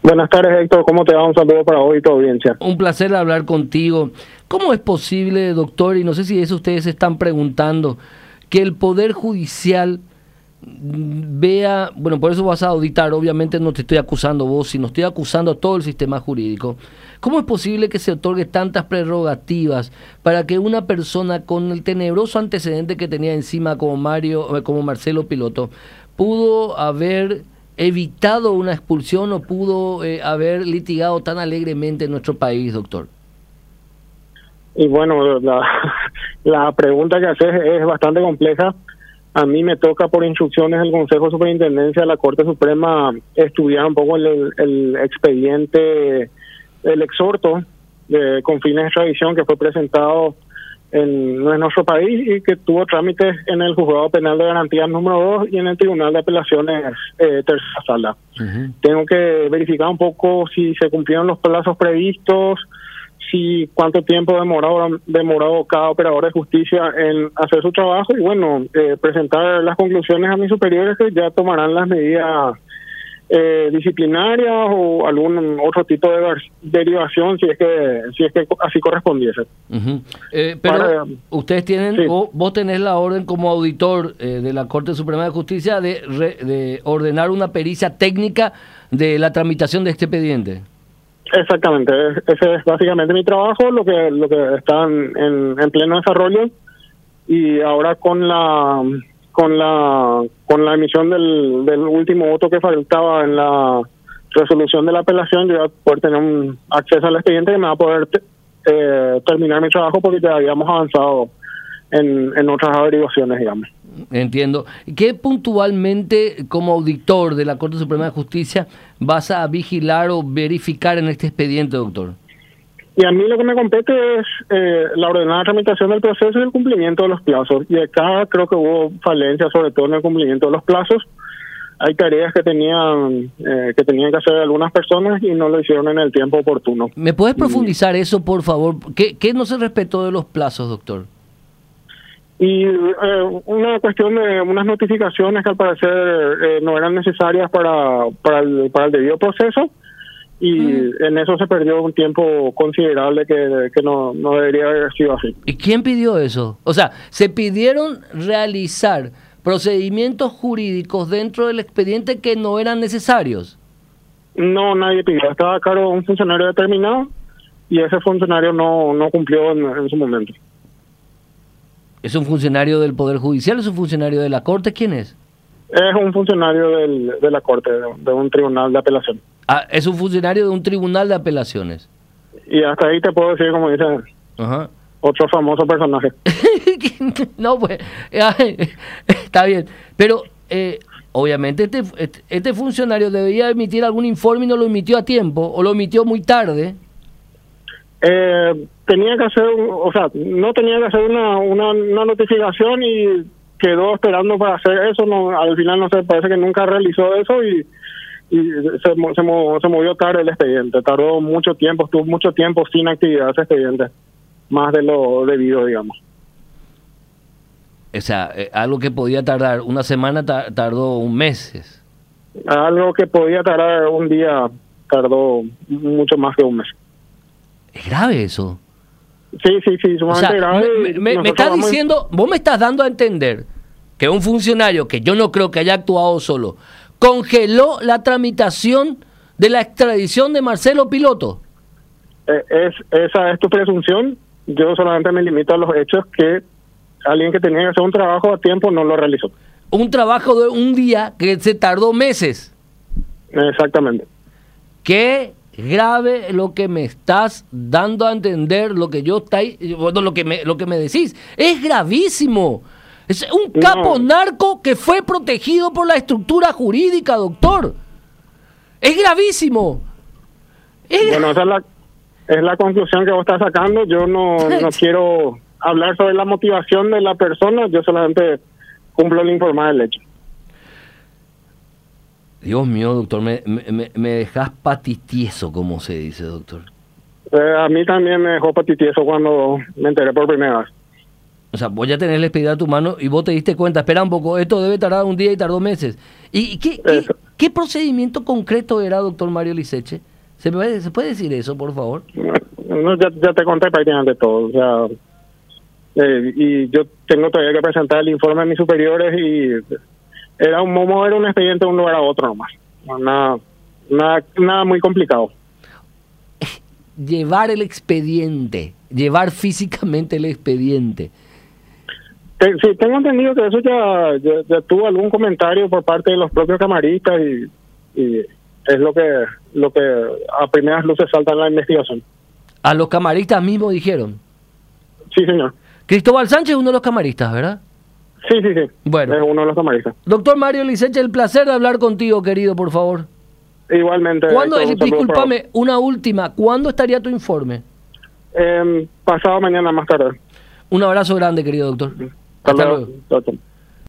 Buenas tardes, Héctor. ¿Cómo te va? Un saludo para vos y tu audiencia. Un placer hablar contigo. ¿Cómo es posible, doctor, y no sé si eso ustedes se están preguntando, que el Poder Judicial vea, bueno, por eso vas a auditar, obviamente no te estoy acusando vos, sino estoy acusando a todo el sistema jurídico? ¿Cómo es posible que se otorgue tantas prerrogativas para que una persona con el tenebroso antecedente que tenía encima como Marcelo Piloto pudo haber evitado una expulsión o pudo haber litigado tan alegremente en nuestro país, doctor? Y bueno, la pregunta que haces es bastante compleja. A mí me toca por instrucciones del Consejo de Superintendencia de la Corte Suprema estudiar un poco el expediente, el exhorto con fines de extradición que fue presentado en nuestro país y que tuvo trámites en el Juzgado Penal de Garantías número 2 y en el Tribunal de Apelaciones tercera sala. Tengo que verificar un poco si se cumplieron los plazos previstos, si cuánto tiempo demorado cada operador de justicia en hacer su trabajo y bueno, presentar las conclusiones a mis superiores que ya tomarán las medidas disciplinarias o algún otro tipo de derivación si es que así correspondiese. Pero ustedes tienen, sí, vos tenés la orden como auditor de la Corte Suprema de Justicia de ordenar una pericia técnica de la tramitación de este expediente. Exactamente, ese es básicamente mi trabajo, lo que está en pleno desarrollo, y ahora con la emisión del último voto que faltaba en la resolución de la apelación, yo voy a poder tener un acceso al expediente que me va a poder terminar mi trabajo porque ya habíamos avanzado en otras averiguaciones, digamos. Entiendo. ¿Qué puntualmente, como auditor de la Corte Suprema de Justicia, vas a vigilar o verificar en este expediente, doctor? Y a mí lo que me compete es la ordenada tramitación del proceso y el cumplimiento de los plazos. Y acá creo que hubo falencias, sobre todo en el cumplimiento de los plazos. Hay tareas que tenían que hacer algunas personas y no lo hicieron en el tiempo oportuno. ¿Me puedes profundizar eso, por favor? ¿Qué no se respetó de los plazos, doctor? Y una cuestión de unas notificaciones que al parecer no eran necesarias para el debido proceso, y en eso se perdió un tiempo considerable que no debería haber sido así. ¿Y quién pidió eso? O sea, se pidieron realizar procedimientos jurídicos dentro del expediente que no eran necesarios. No, nadie pidió. Estaba a cargo un funcionario determinado y ese funcionario no cumplió en su momento. ¿Es un funcionario del Poder Judicial? ¿Es un funcionario de la Corte? ¿Quién es? Es un funcionario de la Corte, de un tribunal de apelación. Ah, es un funcionario de un tribunal de apelaciones. Y hasta ahí te puedo decir, como dice otro famoso personaje. No, pues, está bien. Pero, obviamente, este funcionario debería emitir algún informe y no lo emitió a tiempo, o lo emitió muy tarde. Tenía que hacer, no tenía que hacer una notificación y quedó esperando para hacer eso. No, al final no sé, parece que nunca realizó eso y se movió tarde el expediente. Tardó mucho tiempo, estuvo mucho tiempo sin actividad ese expediente, más de lo debido, digamos. O sea, algo que podía tardar una semana tardó un mes. Algo que podía tardar un día tardó mucho más que un mes. ¿Es grave eso? Sí, sumamente grave. Me estás diciendo, vos me estás dando a entender que un funcionario, que yo no creo que haya actuado solo, congeló la tramitación de la extradición de Marcelo Piloto. Esa es tu presunción. Yo solamente me limito a los hechos que alguien que tenía que hacer un trabajo a tiempo no lo realizó. Un trabajo de un día que se tardó meses. Exactamente. ¿Qué grave lo que me estás dando a entender, lo que me decís? Es gravísimo. Es un capo narco que fue protegido por la estructura jurídica, doctor. Es gravísimo. Bueno, esa es la conclusión que vos estás sacando. Yo no quiero hablar sobre la motivación de la persona, yo solamente cumplo el informar del hecho. Dios mío, doctor, me dejas patitieso, como se dice, doctor. A mí también me dejó patitieso cuando me enteré por primera vez. O sea, vos ya tenés el expediente a tu mano y vos te diste cuenta, espera un poco, esto debe tardar un día y tardó meses. ¿Y ¿Qué procedimiento concreto era, doctor Mario Liceche? ¿Se puede decir eso, por favor? No, ya te conté prácticamente todo. O sea, y yo tengo todavía que presentar el informe a mis superiores y era mover un expediente de un lugar a otro nomás. Nada muy complicado. Llevar el expediente, llevar físicamente el expediente. Sí, tengo entendido que eso ya tuvo algún comentario por parte de los propios camaristas y es lo que a primeras luces salta en la investigación. ¿A los camaristas mismos dijeron? Sí, señor. Cristóbal Sánchez es uno de los camaristas, ¿verdad? Sí. Bueno. Es uno de los camaristas. Doctor Mario Liceche, el placer de hablar contigo, querido, por favor. Igualmente. Discúlpame, una última. ¿Cuándo estaría tu informe? Pasado mañana más tarde. Un abrazo grande, querido doctor. Hasta luego.